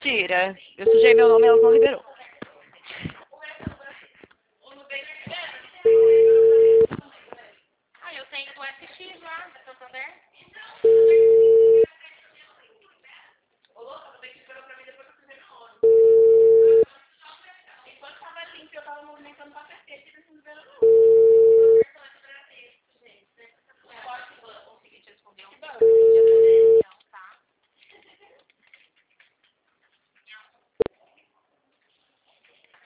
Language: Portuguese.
Tira. Eu sujei meu nome e elas não liberou. Ah, eu tenho do FX lá, da Santander.